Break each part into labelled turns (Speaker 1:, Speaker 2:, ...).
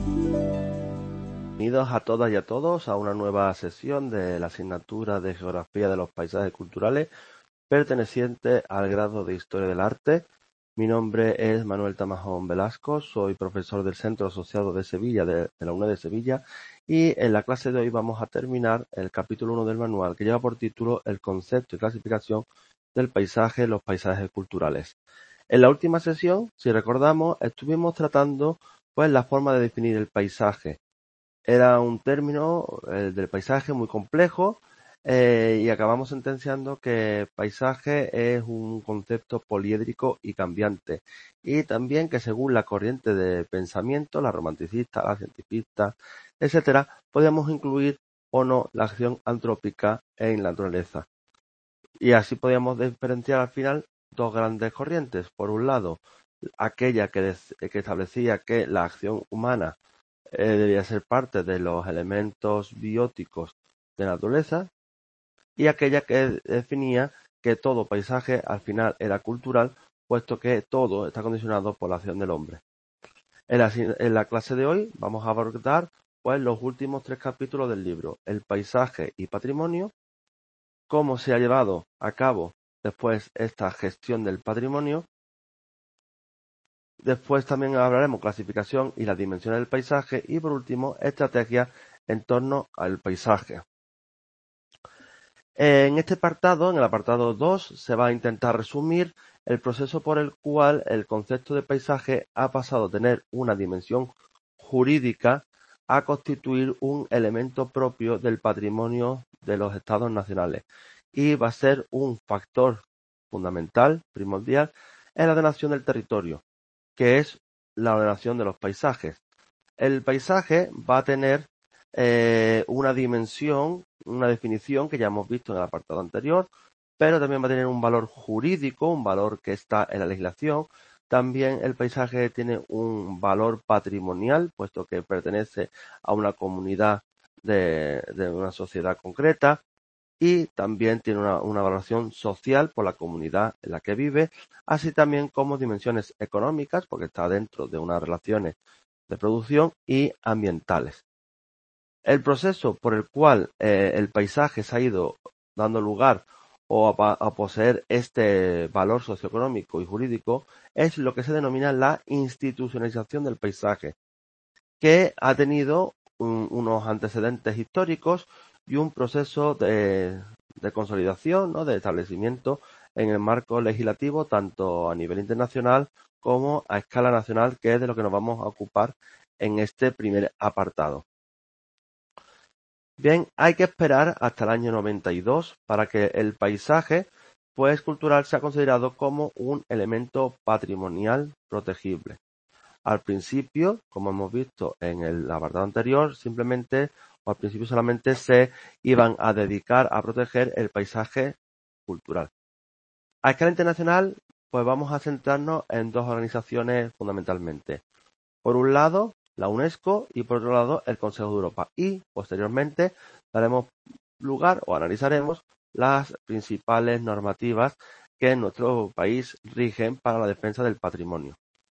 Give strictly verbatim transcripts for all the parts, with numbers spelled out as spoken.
Speaker 1: Bienvenidos a todas y a todos a una nueva sesión de la asignatura de Geografía de los Paisajes Culturales perteneciente al grado de Historia del Arte. Mi nombre es Manuel Tamajón Velasco, soy profesor del Centro Asociado de Sevilla, de, de la UNED de Sevilla, y en la clase de hoy vamos a terminar el capítulo uno del manual que lleva por título El concepto y clasificación del paisaje, los paisajes culturales. En la última sesión, si recordamos, estuvimos tratando pues la forma de definir el paisaje. Era un término, el del paisaje, muy complejo, eh, y acabamos sentenciando que paisaje es un concepto poliédrico y cambiante, y también que según la corriente de pensamiento, la romanticista, la cientifista, etcétera, podemos incluir o no la acción antrópica en la naturaleza. Y así podíamos diferenciar al final dos grandes corrientes. Por un lado, aquella que, que establecía que la acción humana eh, debía ser parte de los elementos bióticos de la naturaleza, y aquella que definía que todo paisaje al final era cultural, puesto que todo está condicionado por la acción del hombre. En la, en la clase de hoy vamos a abordar pues los últimos tres capítulos del libro, el paisaje y patrimonio, cómo se ha llevado a cabo después esta gestión del patrimonio. Después también hablaremos clasificación y las dimensiones del paisaje y por último estrategias en torno al paisaje. En este apartado, en el apartado dos, se va a intentar resumir el proceso por el cual el concepto de paisaje ha pasado a tener una dimensión jurídica a constituir un elemento propio del patrimonio de los estados nacionales y va a ser un factor fundamental, primordial, en la ordenación del territorio, que es la ordenación de los paisajes. El paisaje va a tener eh, una dimensión, una definición que ya hemos visto en el apartado anterior, pero también va a tener un valor jurídico, un valor que está en la legislación. También el paisaje tiene un valor patrimonial, puesto que pertenece a una comunidad de, de una sociedad concreta, y también tiene una, una valoración social por la comunidad en la que vive, así también como dimensiones económicas, porque está dentro de unas relaciones de producción, y ambientales. El proceso por el cual eh, el paisaje se ha ido dando lugar o a, a poseer este valor socioeconómico y jurídico es lo que se denomina la institucionalización del paisaje, que ha tenido un, unos antecedentes históricos y un proceso de, de consolidación, ¿no?, de establecimiento en el marco legislativo, tanto a nivel internacional como a escala nacional, que es de lo que nos vamos a ocupar en este primer apartado. Bien, hay que esperar hasta el año noventa y dos para que el paisaje pues cultural sea considerado como un elemento patrimonial protegible. Al principio, como hemos visto en el apartado anterior, simplemente o al principio solamente se iban a dedicar a proteger el paisaje cultural. A escala internacional, pues vamos a centrarnos en dos organizaciones fundamentalmente. Por un lado, la UNESCO y por otro lado, el Consejo de Europa. Y posteriormente daremos lugar o analizaremos las principales normativas que en nuestro país rigen para la defensa del patrimonio.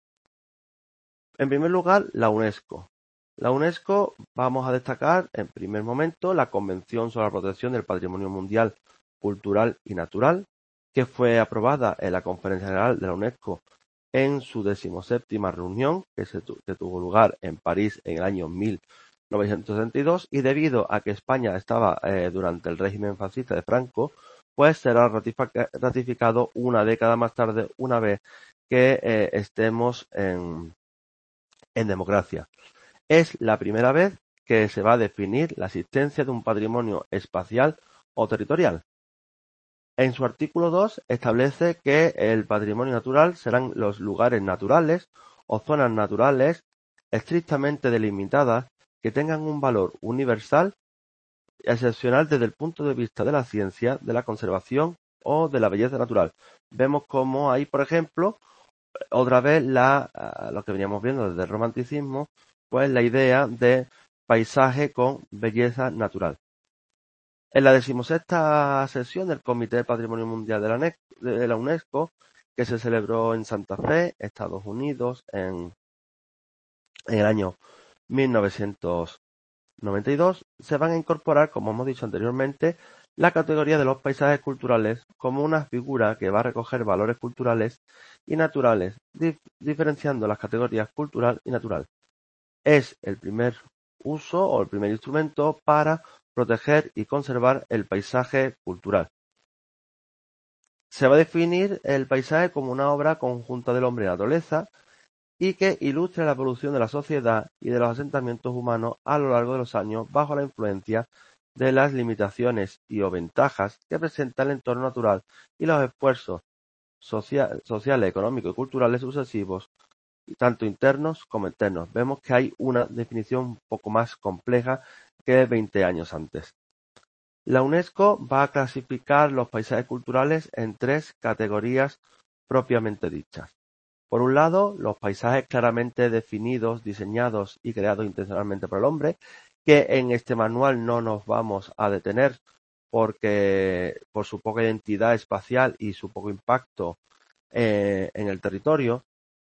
Speaker 1: En primer lugar, la UNESCO. La UNESCO vamos a destacar en primer momento la Convención sobre la Protección del Patrimonio Mundial Cultural y Natural, que fue aprobada en la Conferencia General de la UNESCO en su decimoséptima reunión, que, se tu, que tuvo lugar en París en el año mil novecientos setenta y dos, y debido a que España estaba eh, durante el régimen fascista de Franco, pues será ratificado una década más tarde, una vez que eh, estemos en en democracia. Es la primera vez que se va a definir la existencia de un patrimonio espacial o territorial. En su artículo dos establece que el patrimonio natural serán los lugares naturales o zonas naturales estrictamente delimitadas que tengan un valor universal y excepcional desde el punto de vista de la ciencia, de la conservación o de la belleza natural. Vemos como hay, por ejemplo, otra vez la, lo que veníamos viendo desde el romanticismo, pues la idea de paisaje con belleza natural. En la decimosexta sesión del Comité de Patrimonio Mundial de la, de la UNESCO, que se celebró en Santa Fe, Estados Unidos, en, en el año mil novecientos noventa y dos se van a incorporar, como hemos dicho anteriormente, la categoría de los paisajes culturales como una figura que va a recoger valores culturales y naturales, dif diferenciando las categorías cultural y natural. Es el primer uso o el primer instrumento para proteger y conservar el paisaje cultural. Se va a definir el paisaje como una obra conjunta del hombre y la naturaleza y que ilustre la evolución de la sociedad y de los asentamientos humanos a lo largo de los años bajo la influencia de las limitaciones y o ventajas que presenta el entorno natural y los esfuerzos social, sociales, económicos y culturales sucesivos, tanto internos como externos. Vemos que hay una definición un poco más compleja que veinte años antes. La UNESCO va a clasificar los paisajes culturales en tres categorías propiamente dichas. Por un lado, los paisajes claramente definidos, diseñados y creados intencionalmente por el hombre, que en este manual no nos vamos a detener porque por su poca identidad espacial y su poco impacto eh, en el territorio,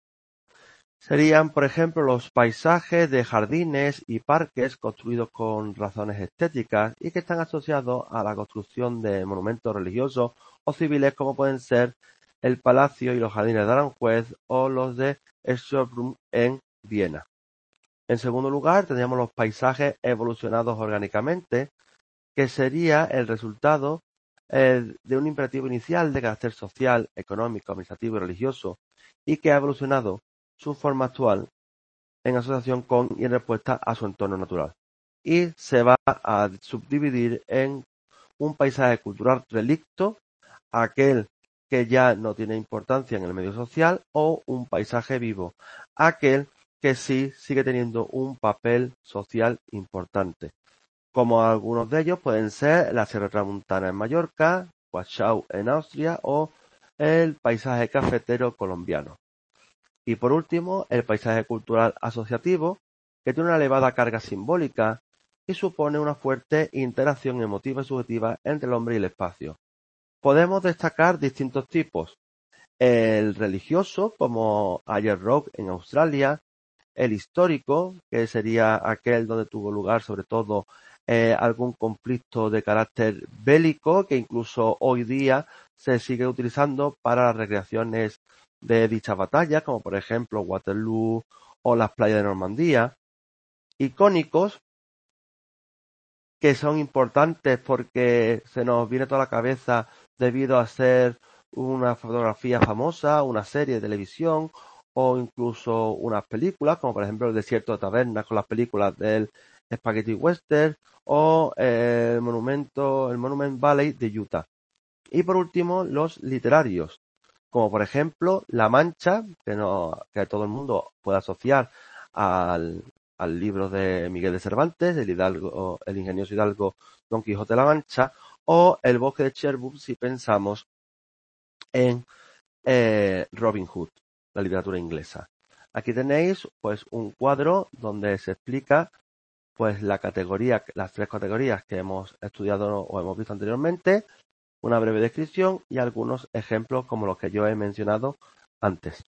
Speaker 1: serían, por ejemplo, los paisajes de jardines y parques construidos con razones estéticas y que están asociados a la construcción de monumentos religiosos o civiles como pueden ser el Palacio y los Jardines de Aranjuez o los de Schönbrunn en Viena. En segundo lugar, tendríamos los paisajes evolucionados orgánicamente, que sería el resultado eh, de un imperativo inicial de carácter social, económico, administrativo y religioso y que ha evolucionado su forma actual en asociación con y en respuesta a su entorno natural. Y se va a subdividir en un paisaje cultural relicto, aquel que ya no tiene importancia en el medio social, o un paisaje vivo, aquel que sí sigue teniendo un papel social importante. Como algunos de ellos pueden ser la Sierra Tramontana en Mallorca, Guachau en Austria o el paisaje cafetero colombiano. Y por último, el paisaje cultural asociativo, que tiene una elevada carga simbólica y supone una fuerte interacción emotiva y subjetiva entre el hombre y el espacio. Podemos destacar distintos tipos: el religioso, como Ayers Rock en Australia; el histórico, que sería aquel donde tuvo lugar sobre todo eh, algún conflicto de carácter bélico, que incluso hoy día se sigue utilizando para las recreaciones de dichas batallas, como por ejemplo Waterloo o las playas de Normandía. Icónicos, que son importantes porque se nos viene toda la cabeza debido a ser una fotografía famosa, una serie de televisión o incluso unas películas, como por ejemplo El desierto de Tabernas con las películas del Spaghetti Western o el monumento, el Monument Valley de Utah. Y por último, los literarios, como por ejemplo La Mancha, que, no, que todo el mundo puede asociar al, al libro de Miguel de Cervantes, el hidalgo, el ingenioso hidalgo Don Quijote de la Mancha, o El bosque de Cherbourg si pensamos en eh, Robin Hood, la literatura inglesa. Aquí tenéis pues un cuadro donde se explica pues la categoría, las tres categorías que hemos estudiado o hemos visto anteriormente, una breve descripción y algunos ejemplos como los que yo he mencionado antes.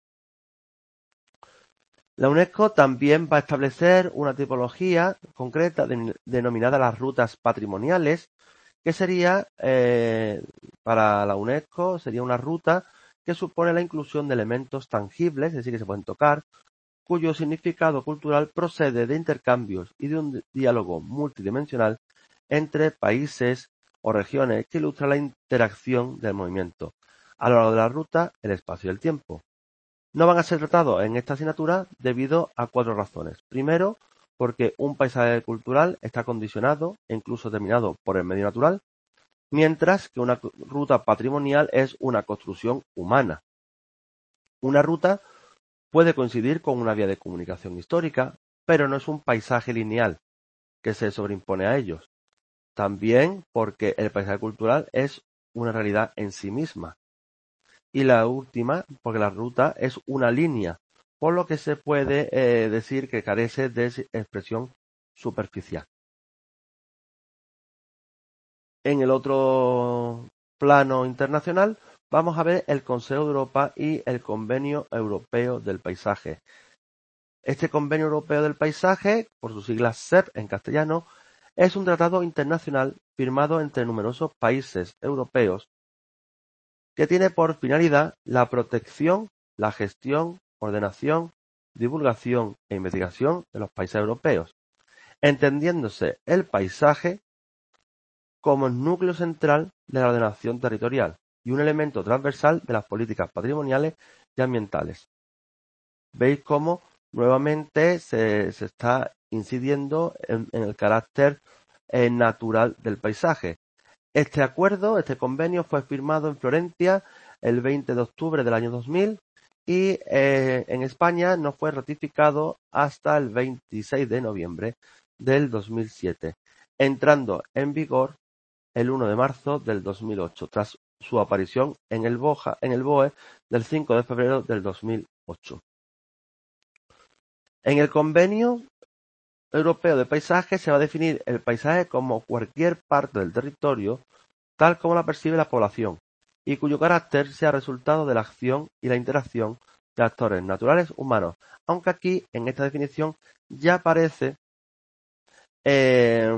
Speaker 1: La UNESCO también va a establecer una tipología concreta de, denominada las rutas patrimoniales, que sería, eh, para la UNESCO, sería una ruta que supone la inclusión de elementos tangibles, es decir, que se pueden tocar, cuyo significado cultural procede de intercambios y de un diálogo multidimensional entre países o regiones que ilustra la interacción del movimiento a lo largo de la ruta, el espacio y el tiempo. No van a ser tratados en esta asignatura debido a cuatro razones. Primero, porque un paisaje cultural está condicionado e incluso determinado por el medio natural, mientras que una ruta patrimonial es una construcción humana. Una ruta puede coincidir con una vía de comunicación histórica, pero no es un paisaje lineal que se sobreimpone a ellos. También porque el paisaje cultural es una realidad en sí misma. Y la última, porque la ruta es una línea, por lo que se puede eh, decir que carece de expresión superficial. En el otro plano internacional vamos a ver el Consejo de Europa y el Convenio Europeo del Paisaje. Este Convenio Europeo del Paisaje, por sus siglas S E P en castellano, es un tratado internacional firmado entre numerosos países europeos que tiene por finalidad la protección, la gestión, ordenación, divulgación e investigación de los países europeos, entendiéndose el paisaje como el núcleo central de la ordenación territorial y un elemento transversal de las políticas patrimoniales y ambientales. Veis cómo nuevamente se, se está incidiendo en, en el carácter eh, natural del paisaje. Este acuerdo, este convenio, fue firmado en Florencia el veinte de octubre del año dos mil y eh, en España no fue ratificado hasta el veintiséis de noviembre del dos mil siete, entrando en vigor el uno de marzo del dos mil ocho, tras su aparición en el, Boja, en el B O E del cinco de febrero del dos mil ocho. En el Convenio Europeo de Paisaje se va a definir el paisaje como cualquier parte del territorio tal como la percibe la población, y cuyo carácter sea resultado de la acción y la interacción de actores naturales humanos, aunque aquí, en esta definición, ya aparece eh,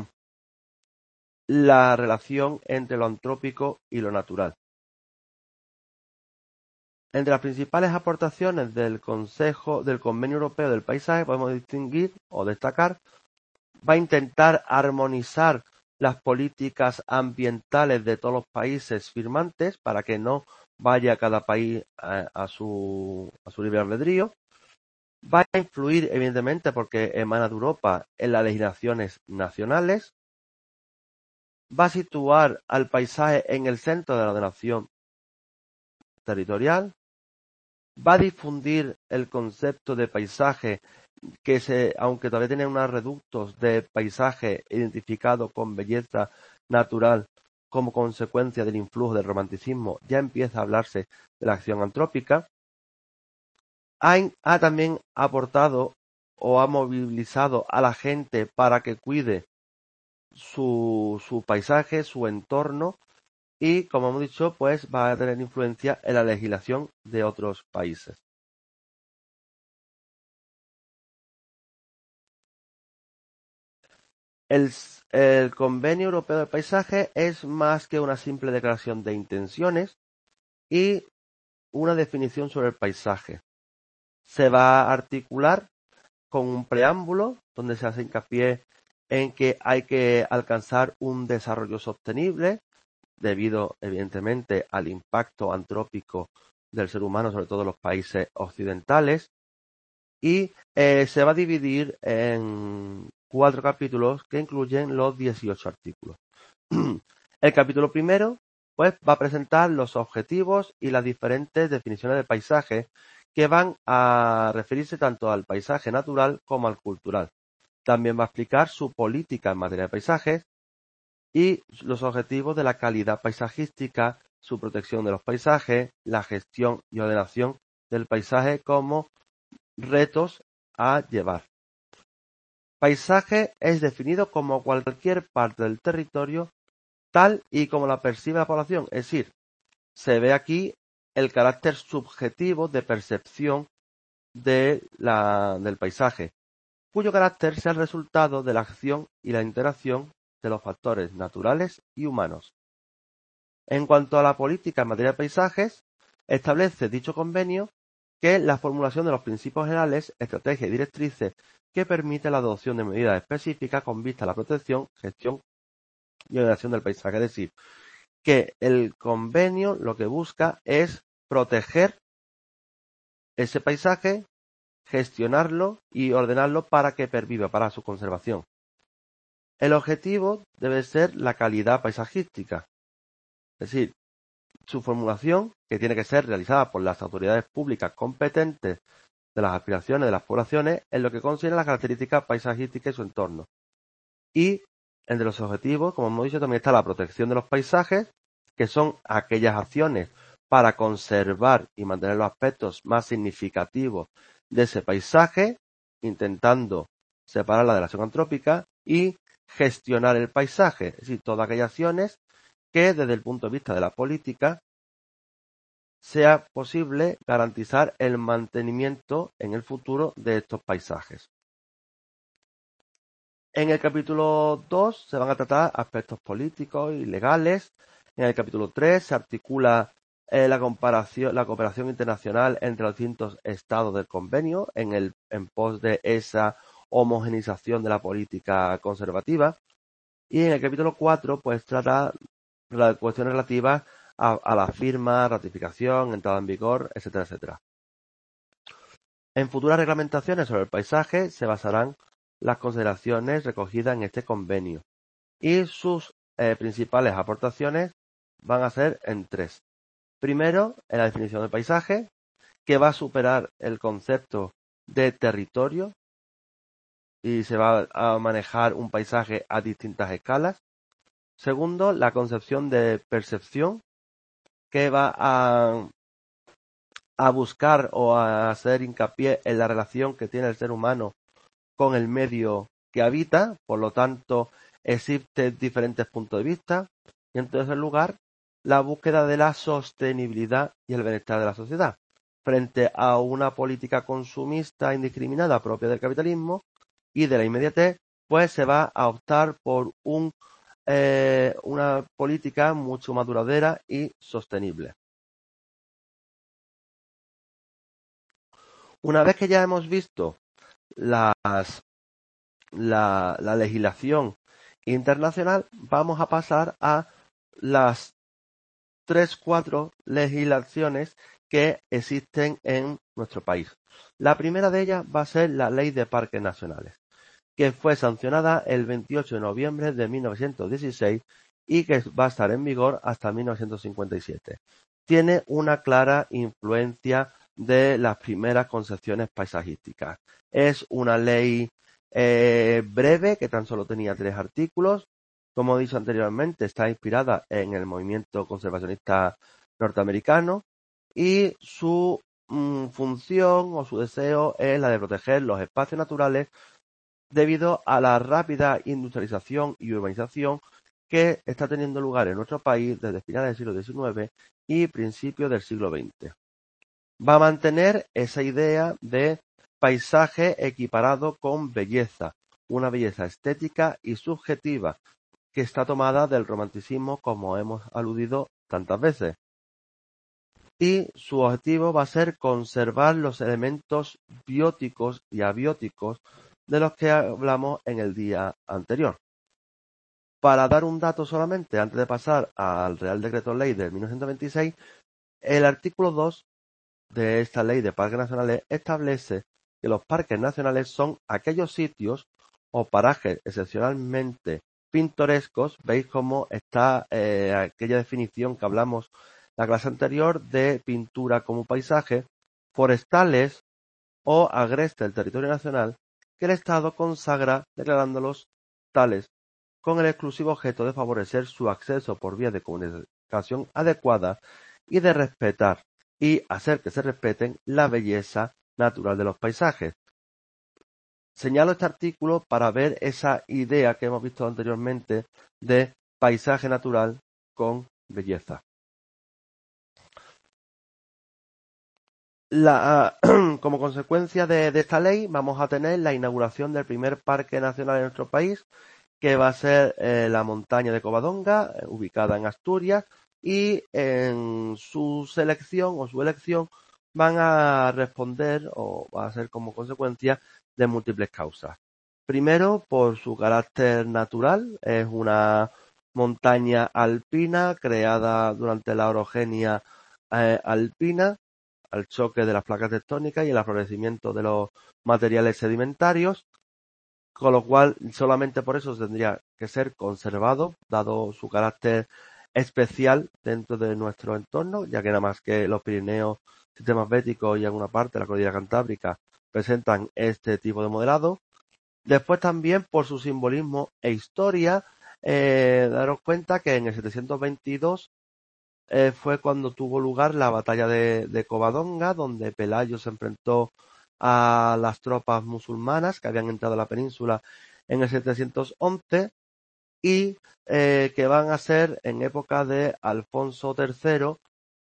Speaker 1: la relación entre lo antrópico y lo natural. Entre las principales aportaciones del Consejo del Convenio Europeo del Paisaje podemos distinguir o destacar: va a intentar armonizar las políticas ambientales de todos los países firmantes para que no vaya cada país a, a su a su libre albedrío. Va a influir, evidentemente, porque emana de Europa, en las legislaciones nacionales. Va a situar al paisaje en el centro de la ordenación territorial. Va a difundir el concepto de paisaje, que se, aunque todavía tiene unos reductos de paisaje identificado con belleza natural como consecuencia del influjo del romanticismo, ya empieza a hablarse de la acción antrópica. Ha, ha también aportado o ha movilizado a la gente para que cuide su, su paisaje, su entorno, y, como hemos dicho, pues va a tener influencia en la legislación de otros países. El, el Convenio Europeo del Paisaje es más que una simple declaración de intenciones y una definición sobre el paisaje. Se va a articular con un preámbulo donde se hace hincapié en que hay que alcanzar un desarrollo sostenible debido, evidentemente, al impacto antrópico del ser humano, sobre todo en los países occidentales, y eh, se va a dividir en cuatro capítulos que incluyen los dieciocho artículos. El capítulo primero, pues, va a presentar los objetivos y las diferentes definiciones de paisaje que van a referirse tanto al paisaje natural como al cultural. También va a explicar su política en materia de paisajes y los objetivos de la calidad paisajística, su protección de los paisajes, la gestión y ordenación del paisaje como retos a llevar. Paisaje es definido como cualquier parte del territorio tal y como la percibe la población, es decir, se ve aquí el carácter subjetivo de percepción de la, del paisaje, cuyo carácter sea el resultado de la acción y la interacción de los factores naturales y humanos. En cuanto a la política en materia de paisajes, establece dicho convenio que la formulación de los principios generales, estrategias y directrices que permite la adopción de medidas específicas con vista a la protección, gestión y ordenación del paisaje. Es decir, que el convenio lo que busca es proteger ese paisaje, gestionarlo y ordenarlo para que perviva, para su conservación. El objetivo debe ser la calidad paisajística, es decir, su formulación, que tiene que ser realizada por las autoridades públicas competentes de las aspiraciones de las poblaciones en lo que concierne a las características paisajísticas y su entorno. Y entre los objetivos, como hemos dicho, también está la protección de los paisajes, que son aquellas acciones para conservar y mantener los aspectos más significativos de ese paisaje, intentando separarla de la acción antrópica, y gestionar el paisaje, es decir, todas aquellas acciones que desde el punto de vista de la política sea posible garantizar el mantenimiento en el futuro de estos paisajes. En el capítulo dos se van a tratar aspectos políticos y legales. En el capítulo tres se articula eh, la comparación, la cooperación internacional entre los distintos estados del convenio en el en pos de esa homogeneización de la política conservativa. Y en el capítulo cuatro pues trata las cuestiones relativas a, a la firma, ratificación, entrada en vigor, etcétera, etcétera. En futuras reglamentaciones sobre el paisaje se basarán las consideraciones recogidas en este convenio y sus eh, principales aportaciones van a ser en tres. Primero, en la definición del paisaje, que va a superar el concepto de territorio y se va a manejar un paisaje a distintas escalas. Segundo, la concepción de percepción, que va a, a buscar o a hacer hincapié en la relación que tiene el ser humano con el medio que habita, por lo tanto existen diferentes puntos de vista. Y en tercer lugar, la búsqueda de la sostenibilidad y el bienestar de la sociedad frente a una política consumista indiscriminada propia del capitalismo y de la inmediatez, pues se va a optar por un, eh, una política mucho más duradera y sostenible. Una vez que ya hemos visto las, la, la legislación internacional, vamos a pasar a las tres, cuatro legislaciones que existen en nuestro país. La primera de ellas va a ser la Ley de Parques Nacionales, que fue sancionada el veintiocho de noviembre de mil novecientos dieciséis y que va a estar en vigor hasta mil novecientos cincuenta y siete. Tiene una clara influencia de las primeras concepciones paisajísticas. Es una ley eh, breve que tan solo tenía tres artículos. Como he dicho anteriormente, está inspirada en el movimiento conservacionista norteamericano y su mm, función o su deseo es la de proteger los espacios naturales debido a la rápida industrialización y urbanización que está teniendo lugar en nuestro país desde finales del siglo diecinueve y principios del siglo veinte. Va a mantener esa idea de paisaje equiparado con belleza, una belleza estética y subjetiva que está tomada del romanticismo, como hemos aludido tantas veces. Y su objetivo va a ser conservar los elementos bióticos y abióticos de los que hablamos en el día anterior. Para dar un dato solamente, antes de pasar al Real Decreto Ley de mil novecientos veintiséis, el artículo dos de esta Ley de Parques Nacionales establece que los parques nacionales son aquellos sitios o parajes excepcionalmente pintorescos. Veis cómo está eh, aquella definición que hablamos la clase anterior de pintura como paisaje, forestales o agrestes del territorio nacional, que el Estado consagra declarándolos tales con el exclusivo objeto de favorecer su acceso por vía de comunicación adecuada y de respetar y hacer que se respeten la belleza natural de los paisajes. Señalo este artículo para ver esa idea que hemos visto anteriormente de paisaje natural con belleza. La, como consecuencia de, de esta ley vamos a tener la inauguración del primer parque nacional en nuestro país, que va a ser eh, la montaña de Covadonga, eh, ubicada en Asturias, y en su selección o su elección van a responder o va a ser como consecuencia de múltiples causas. Primero, por su carácter natural, es una montaña alpina creada durante la orogenia eh, alpina, al choque de las placas tectónicas y el aflorecimiento de los materiales sedimentarios, con lo cual solamente por eso tendría que ser conservado, dado su carácter especial dentro de nuestro entorno, ya que nada más que los Pirineos, sistemas béticos y alguna parte de la cordillera cantábrica presentan este tipo de modelado. Después también por su simbolismo e historia, eh, daros cuenta que en el setecientos veintidós eh, fue cuando tuvo lugar la batalla de, de Covadonga, donde Pelayo se enfrentó a las tropas musulmanas que habían entrado a la península en el setecientos once y eh, que van a ser en época de Alfonso tercero,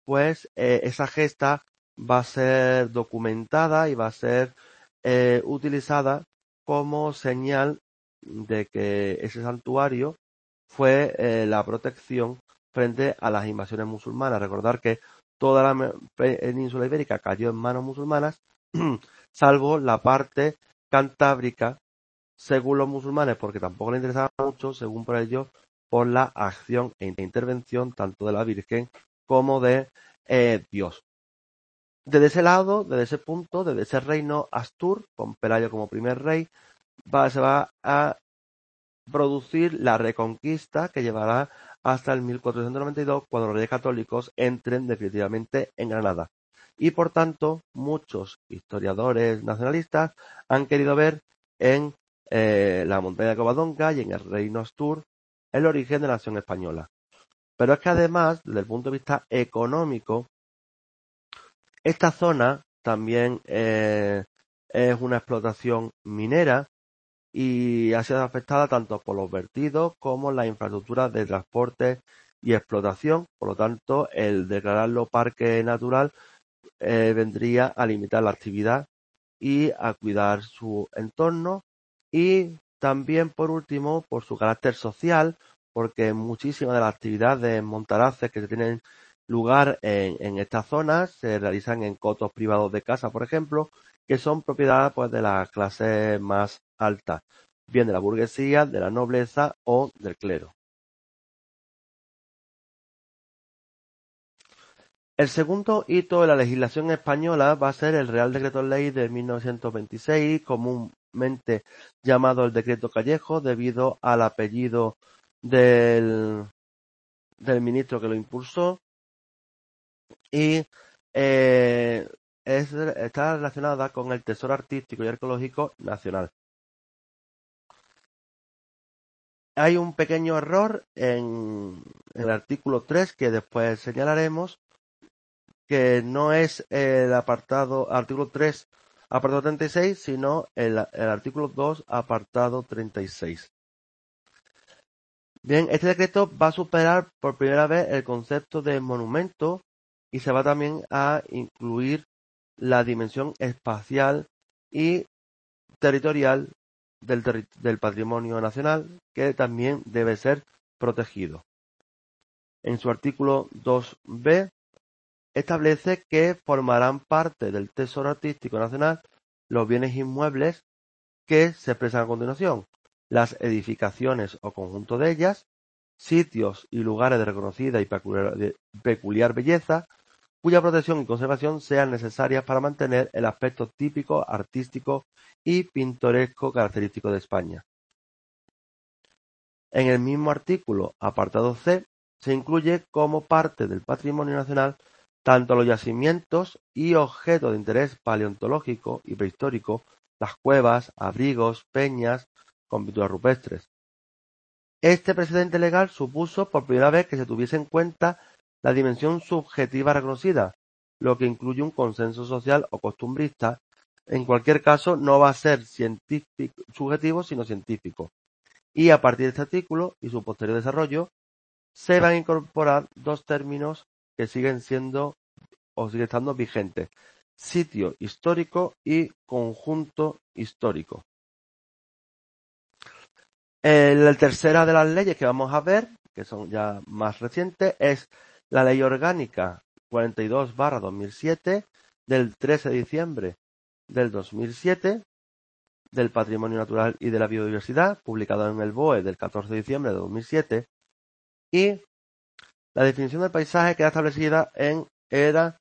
Speaker 1: pues eh, esa gesta va a ser documentada y va a ser eh, utilizada como señal de que ese santuario fue eh, la protección frente a las invasiones musulmanas. Recordar que toda la península ibérica cayó en manos musulmanas, salvo la parte cantábrica, según los musulmanes, porque tampoco les interesaba mucho, según por ellos, por la acción e intervención tanto de la Virgen como de eh, Dios. Desde ese lado, desde ese punto, desde ese reino Astur, con Pelayo como primer rey, va, se va a producir la reconquista que llevará hasta el mil cuatrocientos noventa y dos, cuando los reyes católicos entren definitivamente en Granada. Y por tanto, muchos historiadores nacionalistas han querido ver en eh, la montaña de Covadonga y en el reino Astur el origen de la nación española. Pero es que además, desde el punto de vista económico, esta zona también eh, es una explotación minera y ha sido afectada tanto por los vertidos como la infraestructura de transporte y explotación. Por lo tanto, el declararlo parque natural eh, vendría a limitar la actividad y a cuidar su entorno, y también, por último, por su carácter social, porque muchísimas de las actividades montaraces que se tienen lugar en, en estas zonas se realizan en cotos privados de casa, por ejemplo, que son propiedad pues de las clases más altas, bien de la burguesía, de la nobleza o del clero. El segundo hito de la legislación española va a ser el Real Decreto Ley de mil novecientos veintiséis, comúnmente llamado el Decreto Callejo, debido al apellido del, del ministro que lo impulsó, y eh, es, está relacionada con el Tesoro Artístico y Arqueológico Nacional. Hay un pequeño error en, en el artículo tres que después señalaremos, que no es el apartado artículo tres apartado treinta y seis, sino el, el artículo dos apartado treinta y seis. Bien, este decreto va a superar por primera vez el concepto de monumento y se va también a incluir la dimensión espacial y territorial del, terri del patrimonio nacional, que también debe ser protegido. En su artículo dos b establece que formarán parte del Tesoro Artístico Nacional los bienes inmuebles que se expresan a continuación, las edificaciones o conjunto de ellas, sitios y lugares de reconocida y peculiar, de peculiar belleza, cuya protección y conservación sean necesarias para mantener el aspecto típico, artístico y pintoresco característico de España. En el mismo artículo, apartado C, se incluye como parte del patrimonio nacional tanto los yacimientos y objetos de interés paleontológico y prehistórico, las cuevas, abrigos, peñas, con pinturas rupestres. Este precedente legal supuso por primera vez que se tuviese en cuenta la dimensión subjetiva reconocida, lo que incluye un consenso social o costumbrista. En cualquier caso, no va a ser científico, subjetivo, sino científico. Y a partir de este artículo y su posterior desarrollo, se van a incorporar dos términos que siguen siendo o siguen estando vigentes: sitio histórico y conjunto histórico. La tercera de las leyes que vamos a ver, que son ya más recientes, es la Ley Orgánica cuarenta y dos barra dos mil siete del trece de diciembre del dos mil siete del Patrimonio Natural y de la Biodiversidad, publicado en el B O E del catorce de diciembre de dos mil siete, y la definición del paisaje queda establecida en era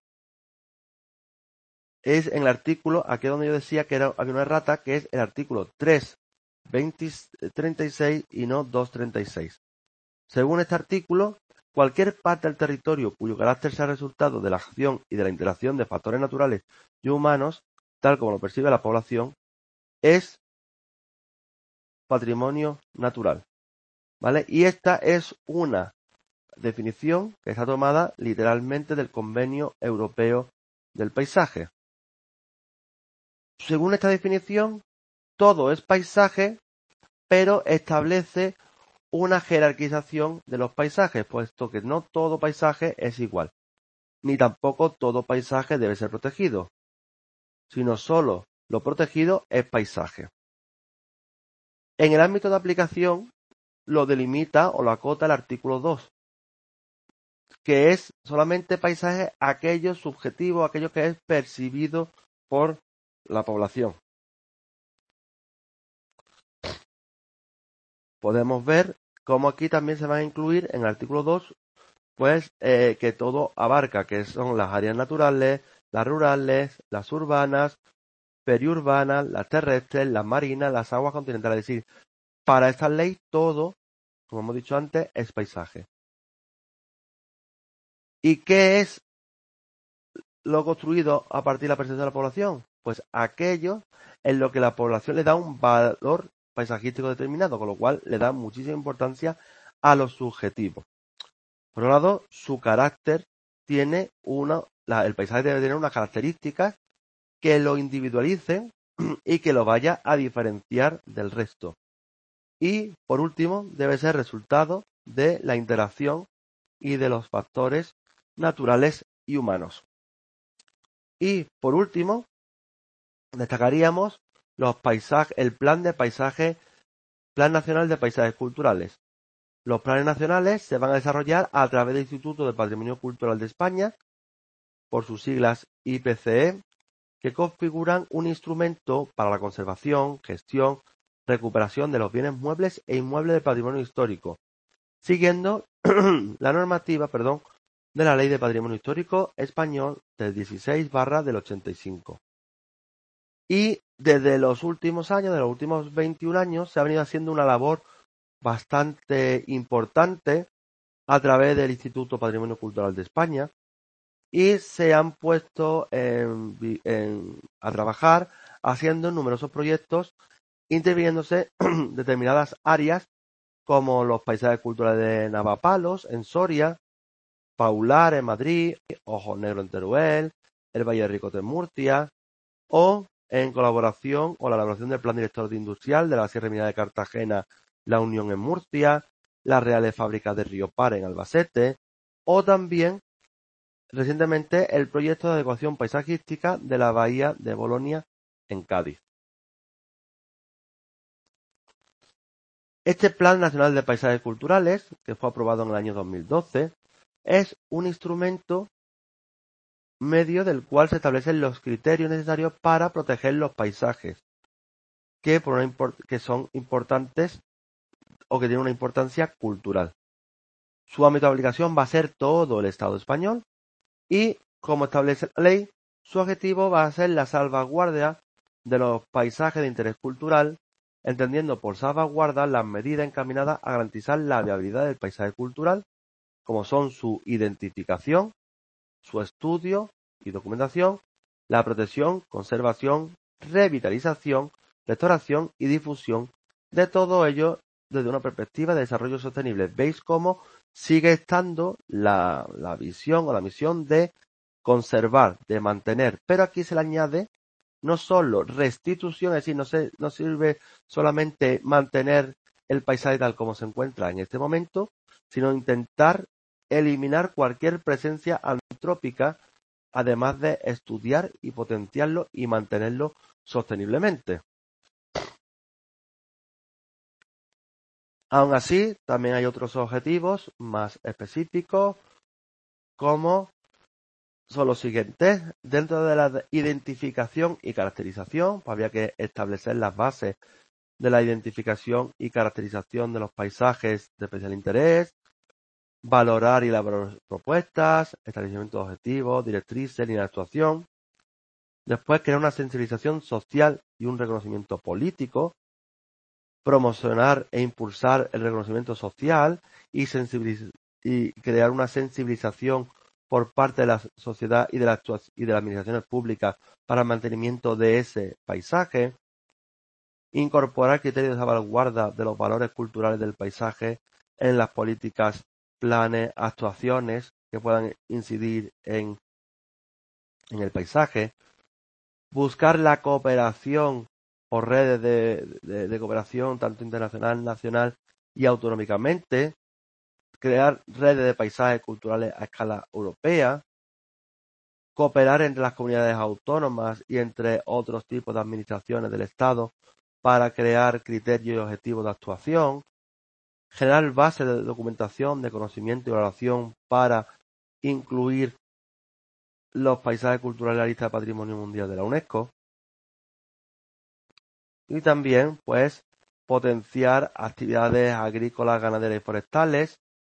Speaker 1: es en el artículo, aquí donde yo decía que era, había una errata, que es el artículo tres treinta y seis y no dos treinta y seis. Según este artículo, cualquier parte del territorio cuyo carácter sea resultado de la acción y de la interacción de factores naturales y humanos, tal como lo percibe la población, es patrimonio natural, ¿vale? Y esta es una definición que está tomada literalmente del Convenio Europeo del Paisaje. Según esta definición, todo es paisaje, pero establece una jerarquización de los paisajes, puesto que no todo paisaje es igual. ni tampoco todo paisaje debe ser protegido, sino solo lo protegido es paisaje. En el ámbito de aplicación lo delimita o lo acota el artículo dos, que es solamente paisaje aquello subjetivo, aquello que es percibido por la población. Podemos ver cómo aquí también se van a incluir en el artículo dos, pues eh, que todo abarca, que son las áreas naturales, las rurales, las urbanas, periurbanas, las terrestres, las marinas, las aguas continentales. Es decir, para esta ley todo, como hemos dicho antes, es paisaje. ¿Y qué es lo construido a partir de la percepción de la población? Pues aquello en lo que la población le da un valor paisajístico determinado, con lo cual le da muchísima importancia a los subjetivos. Por un lado, su carácter tiene una, la, el paisaje debe tener unas características que lo individualicen y que lo vaya a diferenciar del resto. Y, por último, debe ser resultado de la interacción y de los factores naturales y humanos. Y, por último, destacaríamos los paisajes, el plan de paisaje, Plan Nacional de Paisajes Culturales. Los planes nacionales se van a desarrollar a través del Instituto de Patrimonio Cultural de España, por sus siglas I P C E, que configuran un instrumento para la conservación, gestión, recuperación de los bienes muebles e inmuebles del patrimonio histórico, siguiendo la normativa, perdón, de la Ley de Patrimonio Histórico Español del dieciséis barra del ochenta y cinco. Y desde los últimos años, de los últimos veintiún años, se ha venido haciendo una labor bastante importante a través del Instituto Patrimonio Cultural de España, y se han puesto en, en, a trabajar haciendo numerosos proyectos, interviniéndose determinadas áreas como los paisajes culturales de Navapalos en Soria, Paular en Madrid, Ojos Negros en Teruel, el Valle de Ricote en Murcia, o en colaboración o la elaboración del Plan Director de Industrial de la Sierra Minera de Cartagena, La Unión en Murcia, las Reales Fábricas de Río Par en Albacete, o también recientemente el proyecto de adecuación paisajística de la Bahía de Bolonia en Cádiz. Este Plan Nacional de Paisajes Culturales, que fue aprobado en el año dos mil doce, es un instrumento medio del cual se establecen los criterios necesarios para proteger los paisajes, que, por una import- que son importantes o que tienen una importancia cultural. Su ámbito de aplicación va a ser todo el Estado español y, como establece la ley, su objetivo va a ser la salvaguardia de los paisajes de interés cultural, entendiendo por salvaguarda las medidas encaminadas a garantizar la viabilidad del paisaje cultural, como son su identificación, su estudio y documentación, la protección, conservación, revitalización, restauración y difusión de todo ello desde una perspectiva de desarrollo sostenible. ¿Veis cómo sigue estando la, la visión o la misión de conservar, de mantener? Pero aquí se le añade no solo restitución, es decir, no, se, no sirve solamente mantener el paisaje tal como se encuentra en este momento, sino intentar eliminar cualquier presencia antrópica, además de estudiar y potenciarlo y mantenerlo sosteniblemente. Aún así, también hay otros objetivos más específicos, como son los siguientes. Dentro de la identificación y caracterización, pues habría que establecer las bases de la identificación y caracterización de los paisajes de especial interés, valorar y elaborar propuestas, establecimiento de objetivos, directrices, líneas de actuación. Después, crear una sensibilización social y un reconocimiento político, promocionar e impulsar el reconocimiento social y, y crear una sensibilización por parte de la sociedad y de, la y de las administraciones públicas para el mantenimiento de ese paisaje, incorporar criterios de salvaguarda de los valores culturales del paisaje en las políticas, planes, actuaciones que puedan incidir en, en el paisaje, buscar la cooperación o redes de, de, de cooperación tanto internacional, nacional y autonómicamente, crear redes de paisajes culturales a escala europea, cooperar entre las comunidades autónomas y entre otros tipos de administraciones del Estado para crear criterios y objetivos de actuación, generar bases de documentación, de conocimiento y evaluación para incluir los paisajes culturales en la lista de Patrimonio Mundial de la UNESCO, y también, pues, potenciar actividades agrícolas, ganaderas y forestales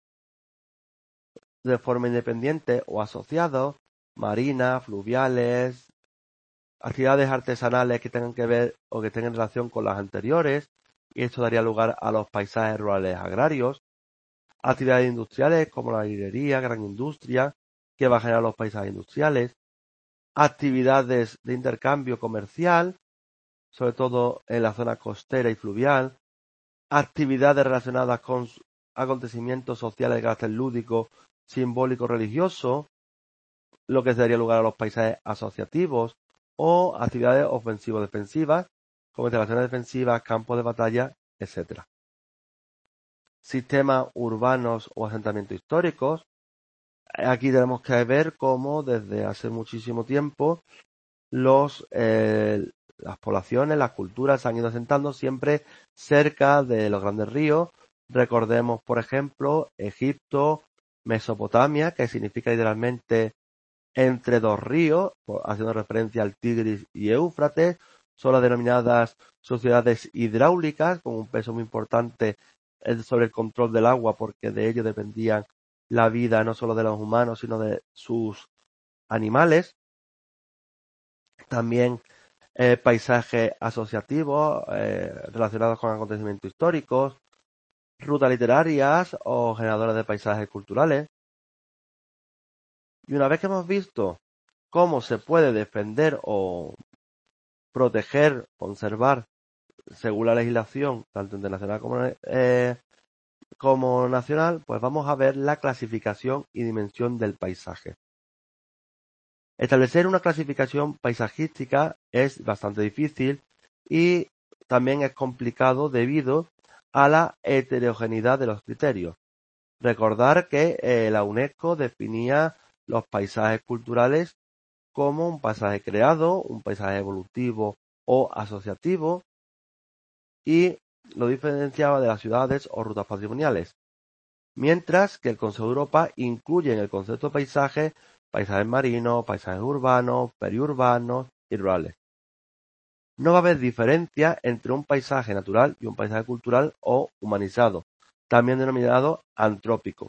Speaker 1: de forma independiente o asociados, marinas, fluviales, actividades artesanales que tengan que ver o que tengan relación con las anteriores, y esto daría lugar a los paisajes rurales agrarios, actividades industriales como la minería, gran industria, que va a generar los paisajes industriales, actividades de intercambio comercial, sobre todo en la zona costera y fluvial, actividades relacionadas con acontecimientos sociales de carácter lúdico, simbólico, religioso, lo que daría lugar a los paisajes asociativos, o actividades ofensivo-defensivas, como instalaciones defensivas, campos de batalla, etcétera. Sistemas urbanos o asentamientos históricos. Aquí tenemos que ver cómo desde hace muchísimo tiempo los eh, las poblaciones, las culturas se han ido asentando siempre cerca de los grandes ríos. Recordemos, por ejemplo, Egipto, Mesopotamia, que significa literalmente entre dos ríos, haciendo referencia al Tigris y Éufrates. Son las denominadas sociedades hidráulicas, con un peso muy importante sobre el control del agua, porque de ello dependían la vida no solo de los humanos, sino de sus animales. También eh, paisajes asociativos eh, relacionados con acontecimientos históricos, rutas literarias o generadores de paisajes culturales. Y una vez que hemos visto cómo se puede defender o proteger, conservar, según la legislación, tanto internacional como, eh, como nacional, pues vamos a ver la clasificación y dimensión del paisaje. Establecer una clasificación paisajística es bastante difícil y también es complicado debido a la heterogeneidad de los criterios. Recordar que eh, la UNESCO definía los paisajes culturales como un paisaje creado, un paisaje evolutivo o asociativo, y lo diferenciaba de las ciudades o rutas patrimoniales. Mientras que el Consejo de Europa incluye en el concepto de paisaje paisajes marinos, paisajes urbanos, periurbanos y rurales. No va a haber diferencia entre un paisaje natural y un paisaje cultural o humanizado, también denominado antrópico.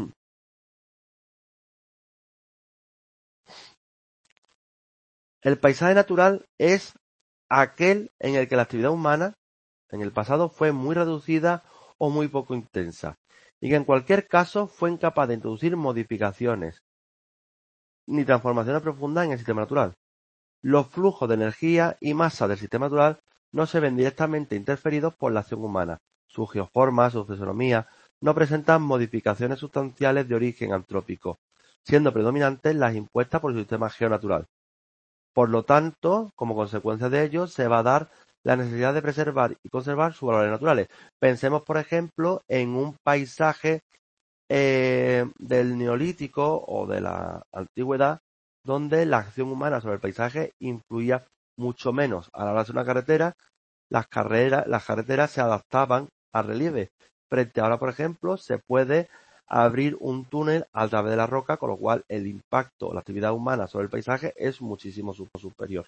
Speaker 1: El paisaje natural es aquel en el que la actividad humana en el pasado fue muy reducida o muy poco intensa, y que en cualquier caso fue incapaz de introducir modificaciones ni transformaciones profundas en el sistema natural. Los flujos de energía y masa del sistema natural no se ven directamente interferidos por la acción humana. Su geoforma, su fisonomía, no presentan modificaciones sustanciales de origen antrópico, siendo predominantes las impuestas por el sistema geonatural. Por lo tanto, como consecuencia de ello, se va a dar la necesidad de preservar y conservar sus valores naturales. Pensemos, por ejemplo, en un paisaje eh, del Neolítico o de la Antigüedad, donde la acción humana sobre el paisaje influía mucho menos. A la hora de hacer una carretera, las, carreras, las carreteras se adaptaban al relieve. Frente a ahora, por ejemplo, se puede abrir un túnel a través de la roca, con lo cual el impacto, la actividad humana sobre el paisaje es muchísimo superior.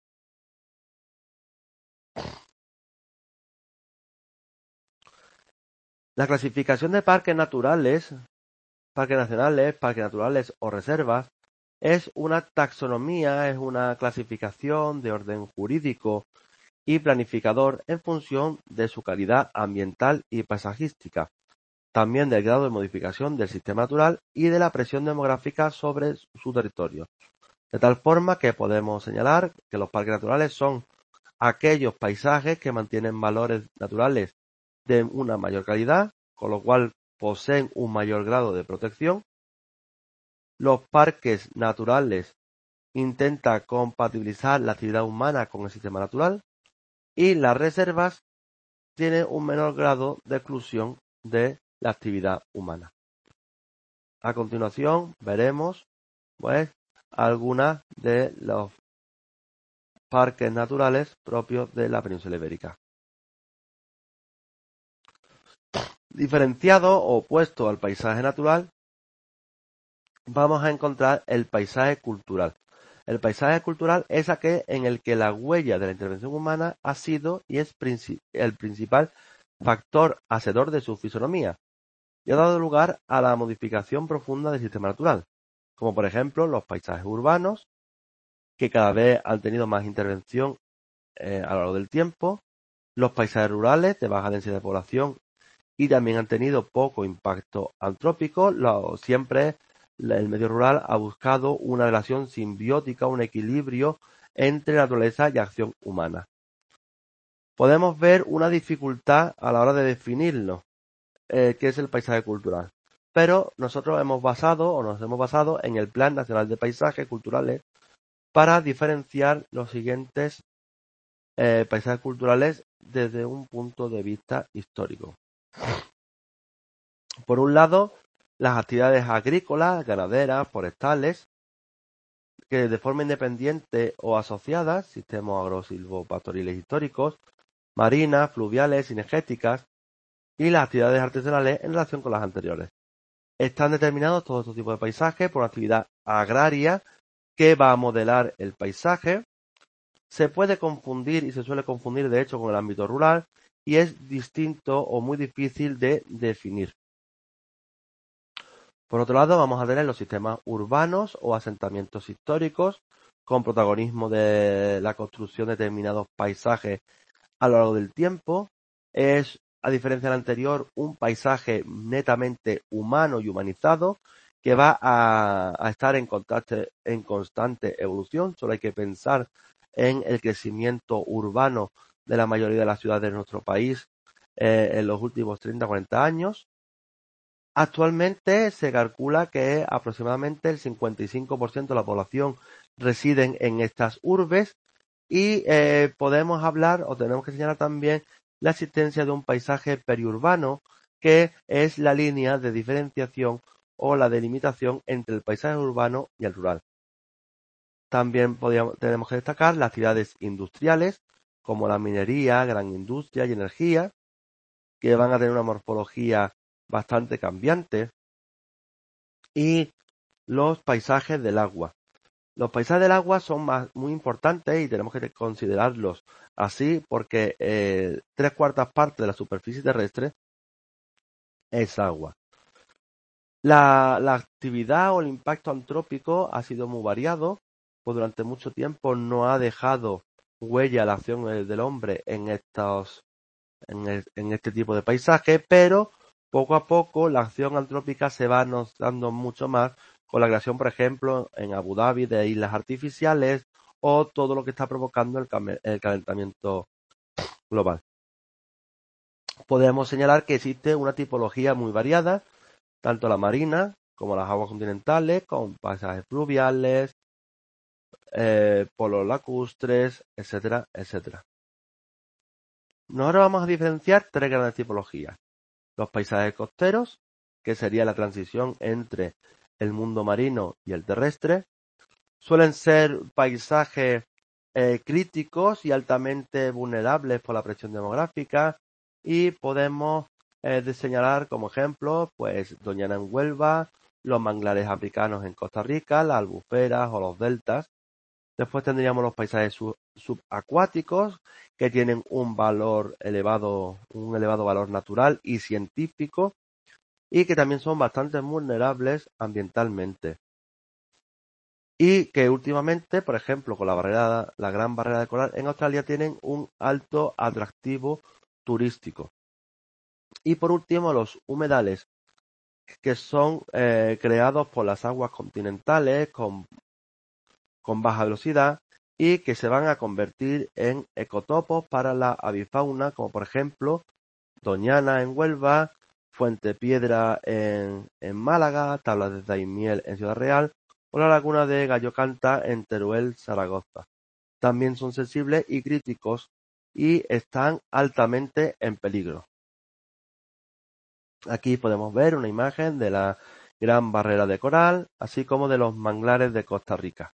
Speaker 1: La clasificación de parques naturales, parques nacionales, parques naturales o reservas es una taxonomía, es una clasificación de orden jurídico y planificador en función de su calidad ambiental y paisajística, también del grado de modificación del sistema natural y de la presión demográfica sobre su territorio. De tal forma que podemos señalar que los parques naturales son aquellos paisajes que mantienen valores naturales de una mayor calidad, con lo cual poseen un mayor grado de protección. Los parques naturales intentan compatibilizar la actividad humana con el sistema natural, y las reservas tienen un menor grado de exclusión de la actividad humana. A continuación veremos pues algunas de los parques naturales propios de la península ibérica. Diferenciado o opuesto al paisaje natural, vamos a encontrar el paisaje cultural. El paisaje cultural es aquel en el que la huella de la intervención humana ha sido y es el principal factor hacedor de su fisonomía y ha dado lugar a la modificación profunda del sistema natural, como por ejemplo los paisajes urbanos, que cada vez han tenido más intervención eh, a lo largo del tiempo, los paisajes rurales de baja densidad de población y también han tenido poco impacto antrópico. Lo, siempre el medio rural ha buscado una relación simbiótica, un equilibrio entre naturaleza y acción humana. Podemos ver una dificultad a la hora de definirlo, eh, que es el paisaje cultural. Pero nosotros hemos basado o nos hemos basado en el Plan Nacional de Paisajes Culturales para diferenciar los siguientes eh, paisajes culturales desde un punto de vista histórico. Por un lado, las actividades agrícolas, ganaderas, forestales, que de forma independiente o asociadas, sistemas agrosilvopastoriles históricos, marinas, fluviales, cinegéticas, y las actividades artesanales en relación con las anteriores. Están determinados todos estos tipos de paisajes por una actividad agraria que va a modelar el paisaje. Se puede confundir y se suele confundir de hecho con el ámbito rural y es distinto o muy difícil de definir. Por otro lado, vamos a tener los sistemas urbanos o asentamientos históricos con protagonismo de la construcción de determinados paisajes a lo largo del tiempo. Es, a diferencia del anterior, un paisaje netamente humano y humanizado que va a, a estar en, contacte, en constante evolución. Solo hay que pensar en el crecimiento urbano de la mayoría de las ciudades de nuestro país eh, en los últimos treinta a cuarenta años. Actualmente se calcula que aproximadamente el cincuenta y cinco por ciento de la población residen en estas urbes y eh, podemos hablar o tenemos que señalar también la existencia de un paisaje periurbano, que es la línea de diferenciación o la delimitación entre el paisaje urbano y el rural. También podríamos, tenemos que destacar las actividades industriales como la minería, gran industria y energía, que van a tener una morfología bastante cambiante, y los paisajes del agua. Los paisajes del agua son más, muy importantes y tenemos que considerarlos así porque eh, tres cuartas partes de la superficie terrestre es agua. La, la actividad o el impacto antrópico ha sido muy variado, pues durante mucho tiempo no ha dejado huella la acción del hombre en estos en, el, en este tipo de paisaje, pero poco a poco la acción antrópica se va notando mucho más con la creación, por ejemplo, en Abu Dhabi de islas artificiales o todo lo que está provocando el, el calentamiento global. Podemos señalar que existe una tipología muy variada, tanto la marina como las aguas continentales, con paisajes fluviales, eh, polos lacustres, etcétera, etcétera. Nosotros vamos a diferenciar tres grandes tipologías. Los paisajes costeros, que sería la transición entre el mundo marino y el terrestre, suelen ser paisajes eh, críticos y altamente vulnerables por la presión demográfica, y podemos eh, señalar como ejemplo pues Doñana en Huelva, los manglares africanos en Costa Rica, las albuferas o los deltas. Después tendríamos los paisajes sub subacuáticos, que tienen un valor elevado, un elevado valor natural y científico, y que también son bastante vulnerables ambientalmente. Y que últimamente, por ejemplo, con la barrera, la Gran Barrera de Coral en Australia, tienen un alto atractivo turístico. Y por último, los humedales, que son eh, creados por las aguas continentales con, con baja velocidad y que se van a convertir en ecotopos para la avifauna, como por ejemplo Doñana en Huelva, Fuente Piedra en, en Málaga, Tablas de Daimiel en Ciudad Real o la laguna de Gallo Canta en Teruel, Zaragoza. También son sensibles y críticos y están altamente en peligro. Aquí podemos ver una imagen de la Gran Barrera de Coral, así como de los manglares de Costa Rica.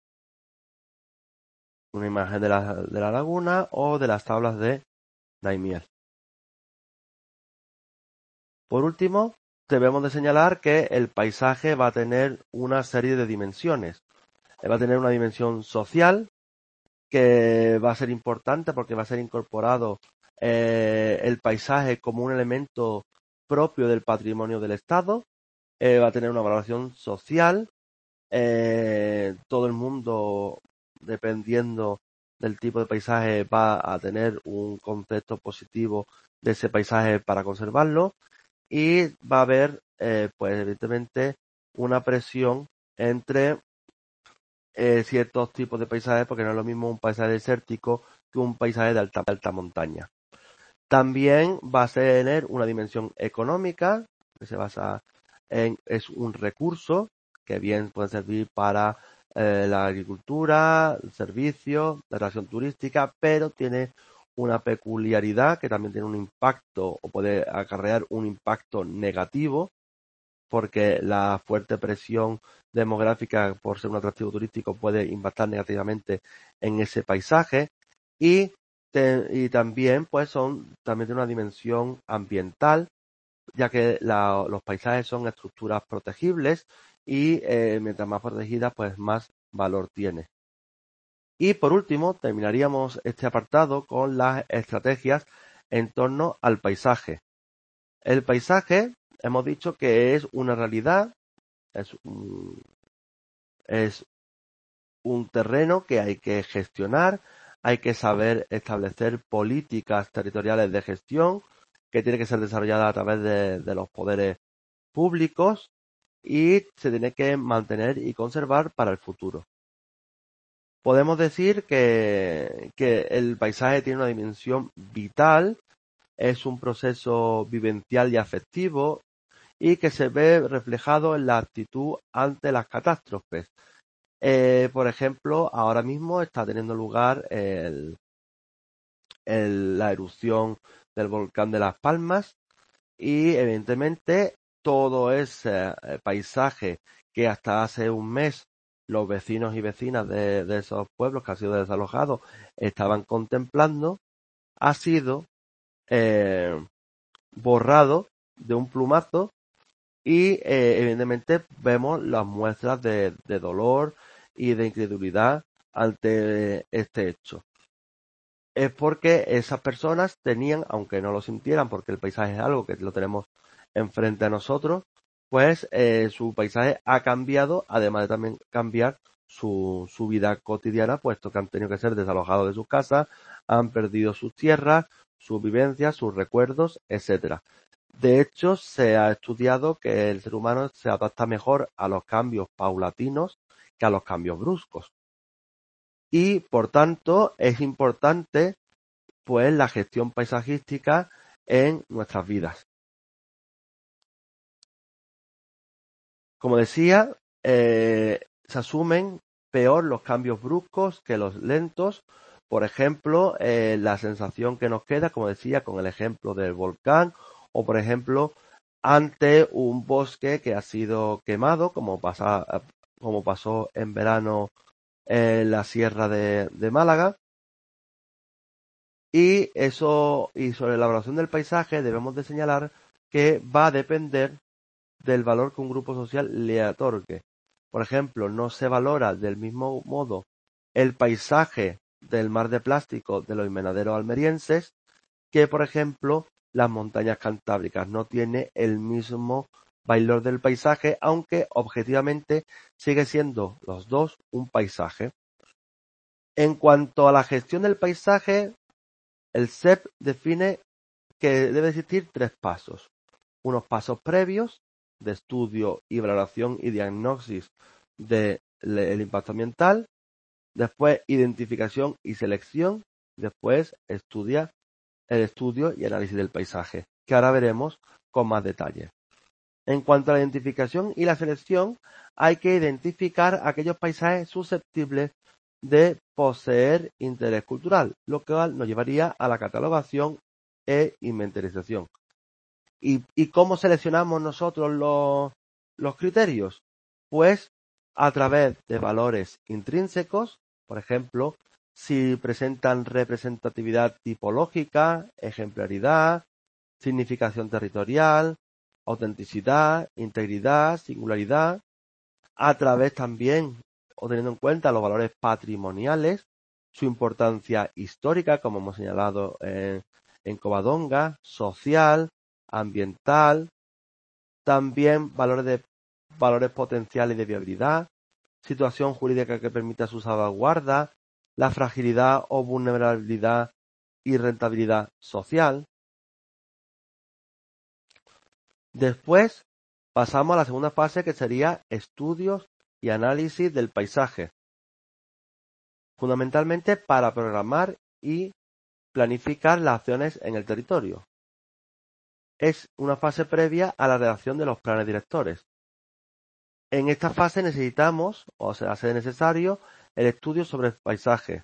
Speaker 1: Una imagen de la, de la laguna o de las tablas de Daimiel. Por último, debemos de señalar que el paisaje va a tener una serie de dimensiones. Va a tener una dimensión social, que va a ser importante porque va a ser incorporado eh, el paisaje como un elemento propio del patrimonio del Estado. Eh, va a tener una valoración social. Eh, todo el mundo, dependiendo del tipo de paisaje, va a tener un concepto positivo de ese paisaje para conservarlo, y va a haber, eh, pues evidentemente, una presión entre eh, ciertos tipos de paisajes, porque no es lo mismo un paisaje desértico que un paisaje de alta, alta montaña. También va a tener una dimensión económica, que se basa en, es un recurso que bien puede servir para eh, la agricultura, el servicio, la atracción turística, pero tiene una peculiaridad que también tiene un impacto o puede acarrear un impacto negativo, porque la fuerte presión demográfica por ser un atractivo turístico puede impactar negativamente en ese paisaje, y, te, y también pues son también de una dimensión ambiental, ya que la, los paisajes son estructuras protegibles y eh, mientras más protegidas pues más valor tiene. Y por último terminaríamos este apartado con las estrategias en torno al paisaje. El paisaje hemos dicho que es una realidad, es un, es un terreno que hay que gestionar, hay que saber establecer políticas territoriales de gestión que tiene que ser desarrollada a través de, de los poderes públicos, y se tiene que mantener y conservar para el futuro. Podemos decir que, que el paisaje tiene una dimensión vital, es un proceso vivencial y afectivo, y que se ve reflejado en la actitud ante las catástrofes. Eh, por ejemplo, ahora mismo está teniendo lugar el, el, la erupción del volcán de Las Palmas, y evidentemente todo ese eh, paisaje que hasta hace un mes los vecinos y vecinas de, de esos pueblos que han sido desalojados estaban contemplando, ha sido eh, borrado de un plumazo, y eh, evidentemente vemos las muestras de, de dolor y de incredulidad ante este hecho. Es porque esas personas tenían, aunque no lo sintieran, porque el paisaje es algo que lo tenemos enfrente a nosotros, pues eh, su paisaje ha cambiado, además de también cambiar su, su vida cotidiana, puesto que han tenido que ser desalojados de sus casas, han perdido sus tierras, sus vivencias, sus recuerdos, etcétera. De hecho, se ha estudiado que el ser humano se adapta mejor a los cambios paulatinos que a los cambios bruscos. Y, por tanto, es importante pues la gestión paisajística en nuestras vidas. Como decía, eh, se asumen peor los cambios bruscos que los lentos. Por ejemplo, eh, la sensación que nos queda, como decía, con el ejemplo del volcán, o por ejemplo, ante un bosque que ha sido quemado, como, pasa, como pasó en verano en la sierra de, de Málaga. Y eso, y sobre la elaboración del paisaje debemos de señalar que va a depender del valor que un grupo social le otorgue. Por ejemplo, no se valora del mismo modo el paisaje del mar de plástico de los invernaderos almerienses que, por ejemplo, las montañas cantábricas. No tiene el mismo valor del paisaje, aunque objetivamente sigue siendo los dos un paisaje. En cuanto a la gestión del paisaje, el S E P define que debe existir tres pasos. Unos pasos previos de estudio y valoración y diagnosis del impacto ambiental, después identificación y selección, después estudia el estudio y análisis del paisaje, que ahora veremos con más detalle. En cuanto a la identificación y la selección, hay que identificar aquellos paisajes susceptibles de poseer interés cultural, lo cual nos llevaría a la catalogación e inventarización. ¿Y, y cómo seleccionamos nosotros los, los criterios? Pues a través de valores intrínsecos, por ejemplo, si presentan representatividad tipológica, ejemplaridad, significación territorial, autenticidad, integridad, singularidad, a través también, o teniendo en cuenta los valores patrimoniales, su importancia histórica, como hemos señalado en, en Covadonga, social, ambiental, también valores de valores potenciales de viabilidad, situación jurídica que permita su salvaguarda, la fragilidad o vulnerabilidad y rentabilidad social. Después pasamos a la segunda fase, que sería estudios y análisis del paisaje, fundamentalmente para programar y planificar las acciones en el territorio. Es una fase previa a la redacción de los planes directores. En esta fase necesitamos, o se hace necesario, el estudio sobre el paisaje.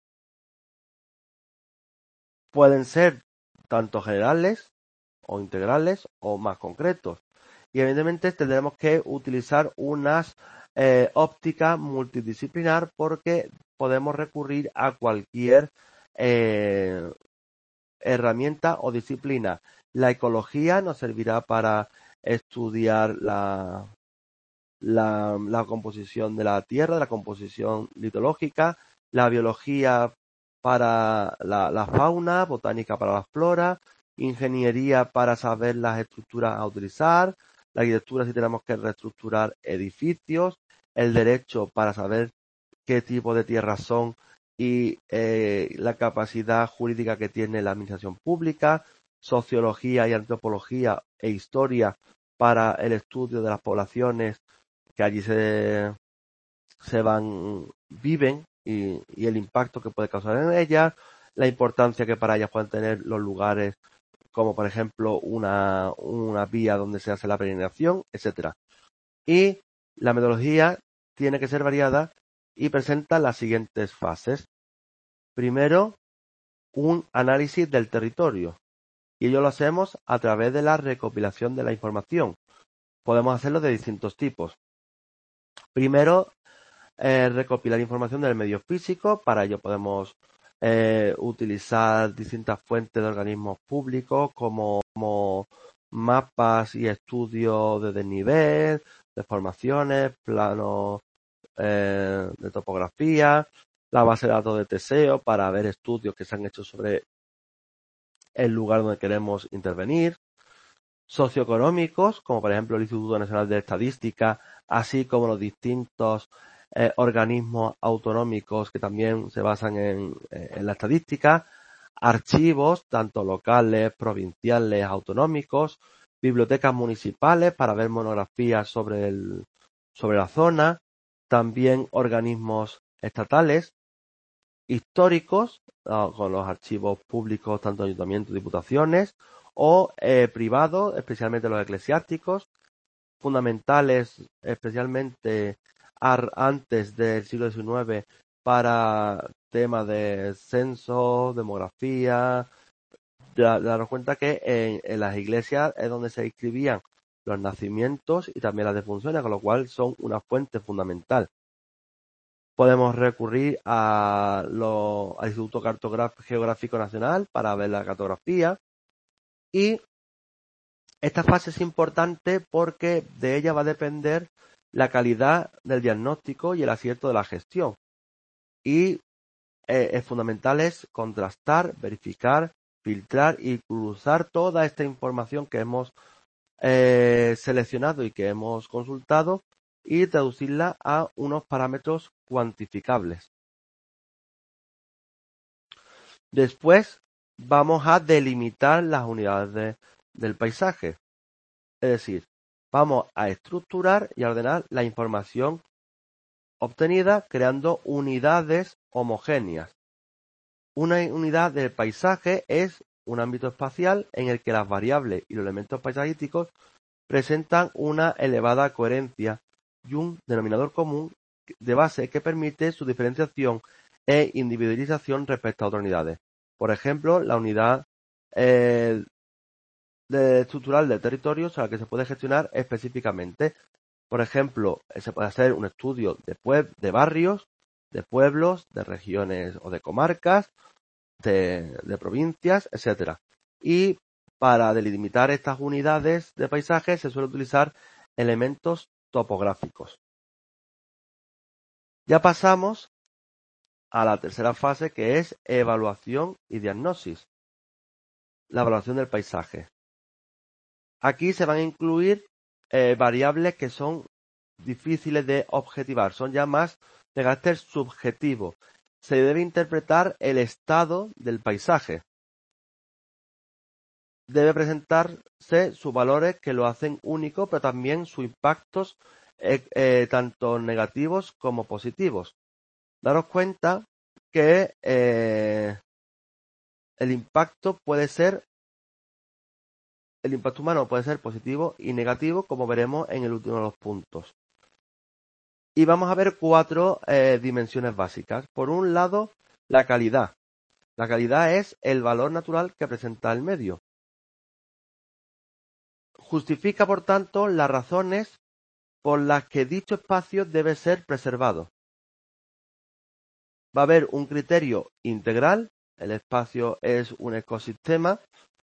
Speaker 1: Pueden ser tanto generales o integrales o más concretos. Y evidentemente tendremos que utilizar unas eh, ópticas multidisciplinar, porque podemos recurrir a cualquier eh, herramienta o disciplina. La ecología nos servirá para estudiar la, la, la composición de la tierra, la composición litológica, la biología para la, la fauna, botánica para la flora, ingeniería para saber las estructuras a utilizar, la arquitectura si tenemos que reestructurar edificios, el derecho para saber qué tipo de tierras son y eh, la capacidad jurídica que tiene la administración pública, sociología y antropología e historia para el estudio de las poblaciones que allí se, se van, viven y, y el impacto que puede causar en ellas, la importancia que para ellas pueden tener los lugares, como por ejemplo una, una vía donde se hace la peregrinación, etcétera. Y la metodología tiene que ser variada y presenta las siguientes fases. Primero, un análisis del territorio, y ello lo hacemos a través de la recopilación de la información. Podemos hacerlo de distintos tipos. Primero, eh, recopilar información del medio físico. Para ello podemos eh, utilizar distintas fuentes de organismos públicos como, como mapas y estudios de desnivel, de formaciones, planos eh, de topografía, la base de datos de Teseo para ver estudios que se han hecho sobre el lugar donde queremos intervenir, socioeconómicos, como por ejemplo el Instituto Nacional de Estadística, así como los distintos eh, organismos autonómicos que también se basan en, en la estadística, archivos, tanto locales, provinciales, autonómicos, bibliotecas municipales para ver monografías sobre, el, sobre la zona, también organismos estatales, históricos, uh, con los archivos públicos, tanto ayuntamientos, diputaciones, o eh, privados, especialmente los eclesiásticos, fundamentales, especialmente ar, antes del siglo diecinueve, para temas de censo, demografía. Daros cuenta que en, en las iglesias es donde se escribían los nacimientos y también las defunciones, con lo cual son una fuente fundamental. Podemos recurrir a lo, al Instituto Cartográfico Geográfico Nacional para ver la cartografía, y esta fase es importante porque de ella va a depender la calidad del diagnóstico y el acierto de la gestión. Y eh, es fundamental es contrastar, verificar, filtrar y cruzar toda esta información que hemos eh, seleccionado y que hemos consultado y traducirla a unos parámetros cuantificables. Después vamos a delimitar las unidades de, del paisaje. Es decir, vamos a estructurar y a ordenar la información obtenida creando unidades homogéneas. Una unidad del paisaje es un ámbito espacial en el que las variables y los elementos paisajísticos presentan una elevada coherencia y un denominador común de base que permite su diferenciación e individualización respecto a otras unidades. Por ejemplo, la unidad eh, de estructural del territorio, o sea, que se puede gestionar específicamente. Por ejemplo, se puede hacer un estudio de, pue- de barrios, de pueblos, de regiones o de comarcas, de, de provincias, etcétera. Y para delimitar estas unidades de paisaje se suele utilizar elementos topográficos. Ya pasamos a la tercera fase, que es evaluación y diagnosis. La evaluación del paisaje. Aquí se van a incluir eh, variables que son difíciles de objetivar, son ya más de carácter subjetivo. Se debe interpretar el estado del paisaje. Debe presentarse sus valores que lo hacen único, pero también sus impactos eh, eh, tanto negativos como positivos. Daros cuenta que eh, el impacto puede ser el impacto humano puede ser positivo y negativo, como veremos en el último de los puntos. Y vamos a ver cuatro eh, dimensiones básicas. Por un lado, la calidad. La calidad es el valor natural que presenta el medio. Justifica, por tanto, las razones por las que dicho espacio debe ser preservado. Va a haber un criterio integral. El espacio es un ecosistema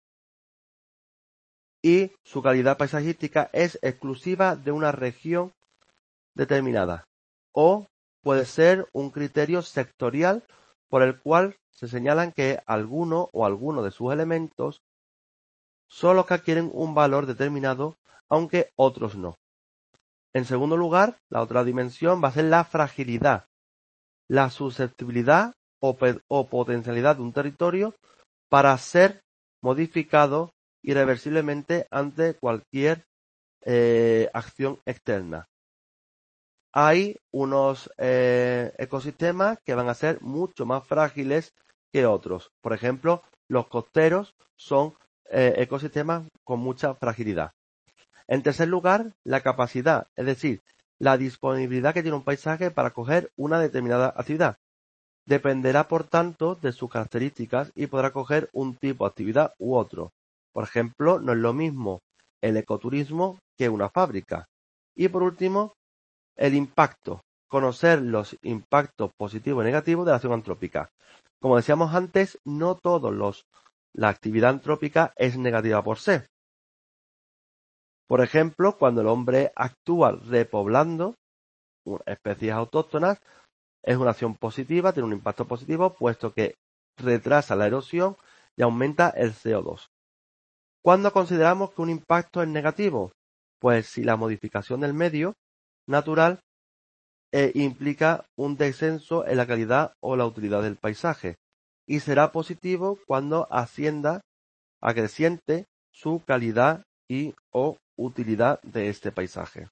Speaker 1: y su calidad paisajística es exclusiva de una región determinada, o puede ser un criterio sectorial por el cual se señalan que alguno o alguno de sus elementos son los que adquieren un valor determinado, aunque otros no. En segundo lugar, la otra dimensión va a ser la fragilidad, la susceptibilidad o, o potencialidad de un territorio para ser modificado irreversiblemente ante cualquier eh, acción externa. Hay unos eh, ecosistemas que van a ser mucho más frágiles que otros. Por ejemplo, los costeros son eh, ecosistemas con mucha fragilidad. En tercer lugar, la capacidad, es decir, la disponibilidad que tiene un paisaje para acoger una determinada actividad. Dependerá, por tanto, de sus características y podrá acoger un tipo de actividad u otro. Por ejemplo, no es lo mismo el ecoturismo que una fábrica. Y por último, el impacto. Conocer los impactos positivos y negativos de la acción antrópica. Como decíamos antes, no todos los la actividad antrópica es negativa por sí. Por ejemplo, cuando el hombre actúa repoblando especies autóctonas, es una acción positiva, tiene un impacto positivo, puesto que retrasa la erosión y aumenta el C O dos. ¿Cuándo consideramos que un impacto es negativo? Pues si la modificación del medio natural E implica un descenso en la calidad o la utilidad del paisaje, y será positivo cuando ascienda acreciente su calidad y o utilidad de este paisaje.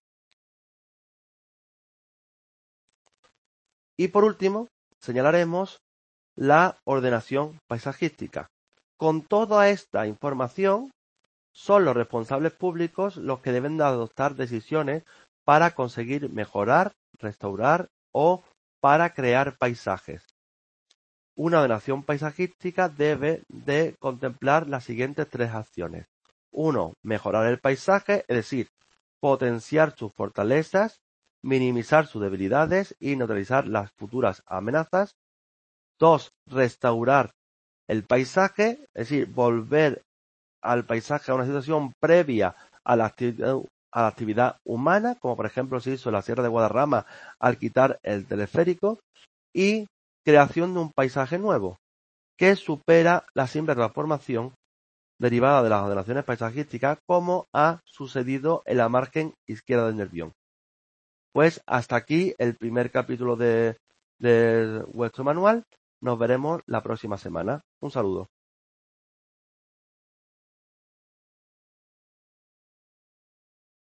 Speaker 1: Y por último, señalaremos la ordenación paisajística. Con toda esta información, son los responsables públicos los que deben de adoptar decisiones para conseguir mejorar, restaurar o para crear paisajes. Una ordenación paisajística debe de contemplar las siguientes tres acciones. Uno, mejorar el paisaje, es decir, potenciar sus fortalezas, minimizar sus debilidades y neutralizar las futuras amenazas. Dos, restaurar el paisaje, es decir, volver al paisaje a una situación previa a la actividad, a la actividad humana, como por ejemplo se hizo en la Sierra de Guadarrama al quitar el teleférico, y creación de un paisaje nuevo, que supera la simple transformación derivada de las ordenaciones paisajísticas, como ha sucedido en la margen izquierda del Nervión. Pues hasta aquí el primer capítulo de, de vuestro manual. Nos veremos la próxima semana. Un saludo.